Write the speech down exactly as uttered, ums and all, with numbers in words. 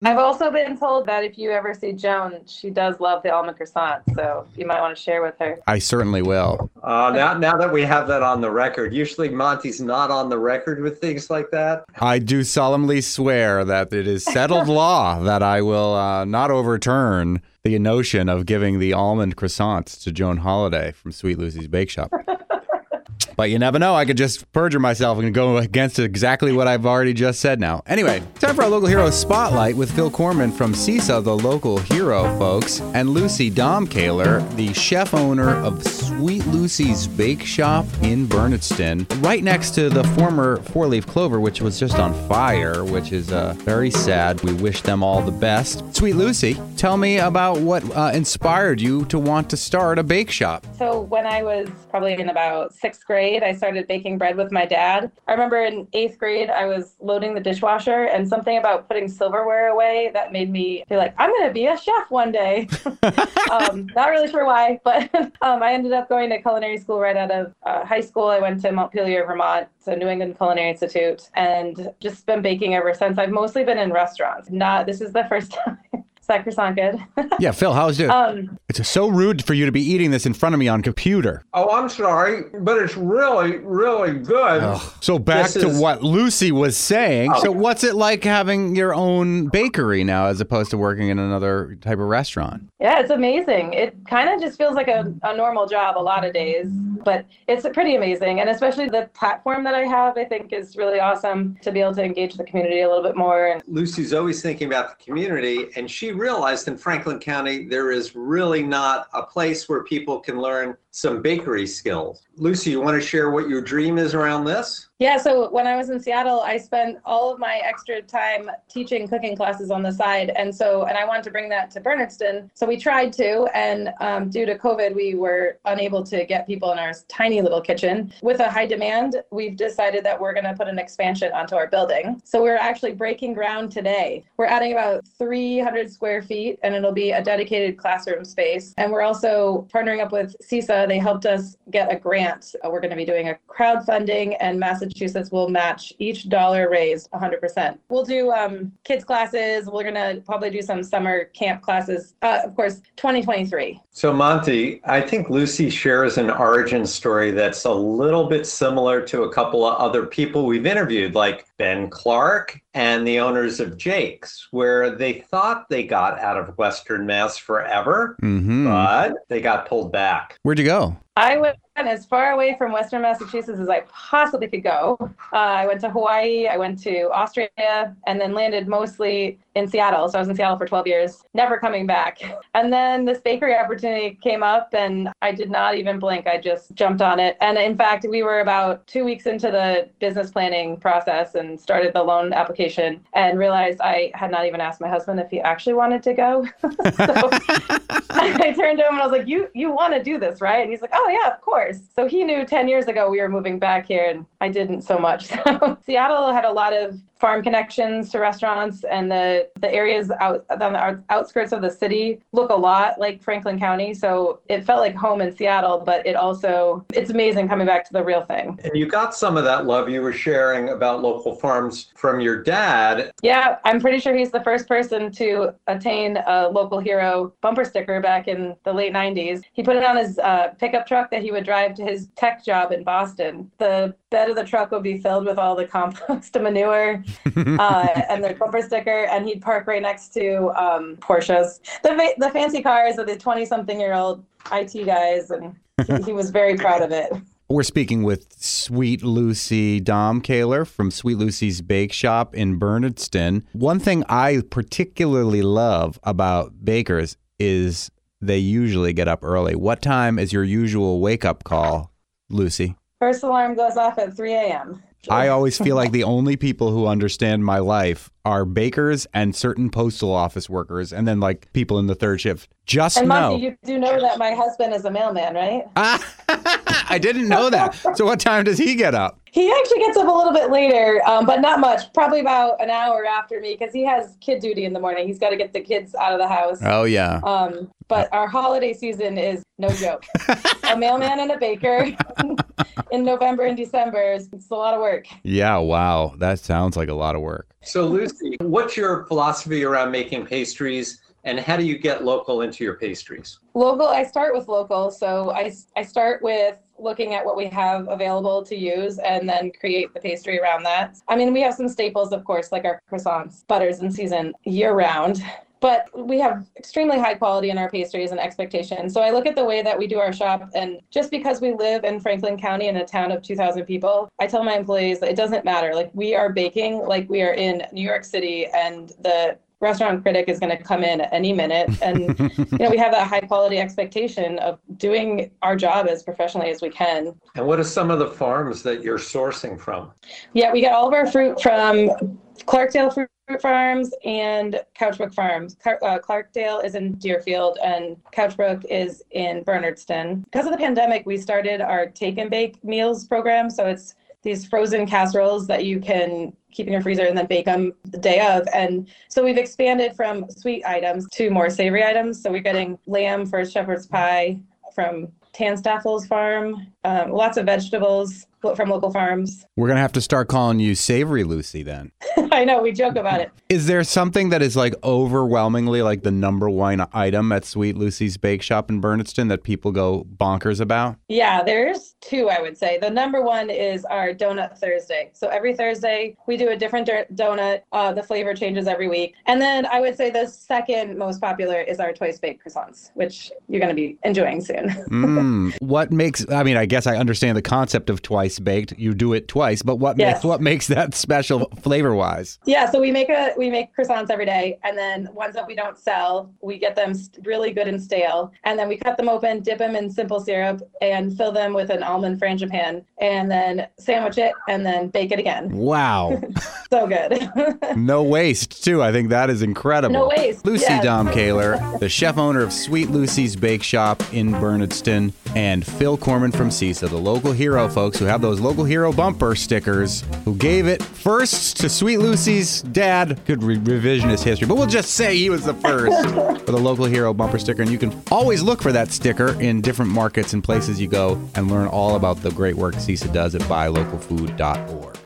I've also been told that if you ever see Joan, she does love the almond croissant, so you might want to share with her. I certainly will. Uh, now, now that we have that on the record, usually Monty's not on the record with things like that. I do solemnly swear that it is settled law that I will uh, not overturn the notion of giving the almond croissants to Joan Holiday from Sweet Lucy's Bake Shop. But you never know. I could just perjure myself and go against exactly what I've already just said now. Anyway, time for our local hero spotlight with Phil Corman from CISA, the local hero, folks, and Lucy Domkaler, the chef owner of Sweet Lucy's Bake Shop in Bernardston, right next to the former Four Leaf Clover, which was just on fire, which is uh, very sad. We wish them all the best. Sweet Lucy, tell me about what uh, inspired you to want to start a bake shop. So when I was probably in about sixth grade, I started baking bread with my dad. I remember in eighth grade, I was loading the dishwasher, and something about putting silverware away that made me feel like I'm going to be a chef one day. um, not really sure why, but um, I ended up going to culinary school right out of uh, high school. I went to Montpelier, Vermont, so New England Culinary Institute, and just been baking ever since. I've mostly been in restaurants. Not this is the first time. Is that croissant good? Yeah, Phil, how's it? Um, it's so rude for you to be eating this in front of me on computer. Oh, I'm sorry, but it's really, really good. Ugh. So back this to is... what Lucy was saying. Oh. So what's it like having your own bakery now as opposed to working in another type of restaurant? Yeah, it's amazing. It kind of just feels like a, a normal job a lot of days, but it's pretty amazing. And especially the platform that I have, I think is really awesome to be able to engage the community a little bit more. Lucy's always thinking about the community, and she realized in Franklin County, there is really not a place where people can learn some bakery skills. Lucy, you want to share what your dream is around this? Yeah, so when I was in Seattle, I spent all of my extra time teaching cooking classes on the side. And so, and I wanted to bring that to Bernardston. So we tried to, and um, due to COVID, we were unable to get people in our tiny little kitchen. With a high demand, we've decided that we're going to put an expansion onto our building. So we're actually breaking ground today. We're adding about three hundred square feet, and it'll be a dedicated classroom space. And we're also partnering up with CISA. They helped us get a grant. We're going to be doing a crowdfunding, and Massachusetts will match each dollar raised one hundred percent. We'll do um, kids classes. We're going to probably do some summer camp classes, uh, of course, twenty twenty-three. So Monty, I think Lucy shares an origin story that's a little bit similar to a couple of other people we've interviewed, like Ben Clark and the owners of Jake's, where they thought they got out of Western Mass forever, mm-hmm. but they got pulled back. Where'd you go? I went as far away from Western Massachusetts as I possibly could go. Uh, I went to Hawaii, I went to Austria, and then landed mostly in Seattle. So I was in Seattle for twelve years, never coming back. And then this bakery opportunity came up, and I did not even blink. I just jumped on it. And in fact, we were about two weeks into the business planning process and started the loan application and realized I had not even asked my husband if he actually wanted to go. So I turned to him and I was like, you, you want to do this, right? And he's like, oh yeah, of course. So he knew ten years ago we were moving back here, and I didn't so much. So Seattle had a lot of farm connections to restaurants, and the, the areas out on the outskirts of the city look a lot like Franklin County. So it felt like home in Seattle, but it also, it's amazing coming back to the real thing. And you got some of that love you were sharing about local farms from your dad. Yeah, I'm pretty sure he's the first person to attain a local hero bumper sticker back in the late nineties. He put it on his uh, pickup truck that he would drive to his tech job in Boston. The bed of the truck would be filled with all the compost and manure. uh, and the bumper sticker, and he'd park right next to um, Porsches, the fa- the fancy cars of the twenty-something-year-old I T guys, and he, he was very proud of it. We're speaking with Sweet Lucy Domkaler from Sweet Lucy's Bake Shop in Bernardston. One thing I particularly love about bakers is they usually get up early. What time is your usual wake-up call, Lucy? First alarm goes off at three a.m. I always feel like the only people who understand my life are bakers and certain postal office workers, and then like people in the third shift. Just and know. Monty, you do know that my husband is a mailman, right? I didn't know that. So what time does he get up? He actually gets up a little bit later, um, but not much. Probably about an hour after me, because he has kid duty in the morning. He's got to get the kids out of the house. Oh, yeah. Um, but our holiday season is no joke. A mailman and a baker in November and December, it's a lot of work. Yeah, wow. That sounds like a lot of work. So Lucy, Lucy, what's your philosophy around making pastries, and how do you get local into your pastries? Local, I start with local. So I, I start with looking at what we have available to use and then create the pastry around that. I mean, we have some staples, of course, like our croissants, butters in season year round. But we have extremely high quality in our pastries and expectations. So I look at the way that we do our shop, and just because we live in Franklin County in a town of two thousand people, I tell my employees that it doesn't matter. Like, we are baking like we are in New York City, and the restaurant critic is going to come in any minute. And, you know, we have that high quality expectation of doing our job as professionally as we can. And what are some of the farms that you're sourcing from? Yeah, we get all of our fruit from Clarkdale Fruit Farms and Couchbrook Farms. Uh, Clarkdale is in Deerfield and Couchbrook is in Bernardston. Because of the pandemic, we started our take and bake meals program. So it's these frozen casseroles that you can keep in your freezer and then bake them the day of. And so we've expanded from sweet items to more savory items. So we're getting lamb for shepherd's pie from Tanstaffel's farm, um, lots of vegetables from local farms. We're going to have to start calling you Savory Lucy then. I know, we joke about it. Is there something that is like overwhelmingly like the number one item at Sweet Lucy's Bake Shop in Bernardston that people go bonkers about? Yeah, there's two, I would say. The number one is our Donut Thursday. So every Thursday we do a different donut. Uh, the flavor changes every week. And then I would say the second most popular is our Twice Baked croissants, which you're going to be enjoying soon. mm, what makes, I mean, I guess I understand the concept of Twice Baked. You do it twice, but what yes. makes what makes that special flavor-wise? Yeah, so we make a we make croissants every day, and then ones that we don't sell, we get them really good and stale, and then we cut them open, dip them in simple syrup, and fill them with an almond frangipane, and then sandwich it, and then bake it again. Wow. So good. No waste, too. I think that is incredible. No waste. Lucy yes. Domkaler, the chef owner of Sweet Lucy's Bake Shop in Bernardston, and Phil Corman from CISA, the local hero folks who have those local hero bumper stickers, who gave it first to Sweet Lucy's dad. Good re- revisionist history, but we'll just say he was the first for the local hero bumper sticker. And you can always look for that sticker in different markets and places you go and learn all about the great work CISA does at buy local food dot org.